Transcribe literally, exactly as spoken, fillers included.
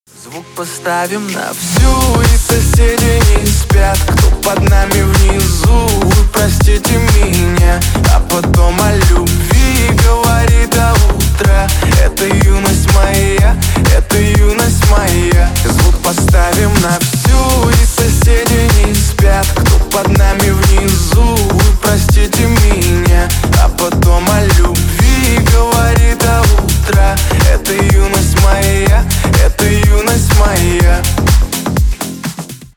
Звук поставим на всю, и соседи не спят. Кто под нами внизу, вы простите меня.